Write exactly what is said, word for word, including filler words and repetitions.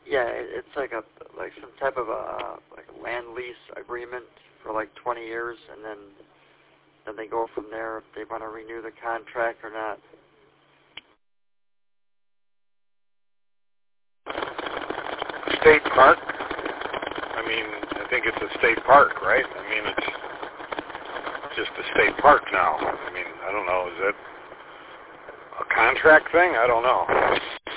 Yeah, it, it's like a like some type of a like a land lease agreement for like twenty years, and then then they go from there if they want to renew the contract or not. State park? I mean, I think it's a state park, right? I mean, it's just a state park now. I mean, I don't know. Is it a contract thing? I don't know.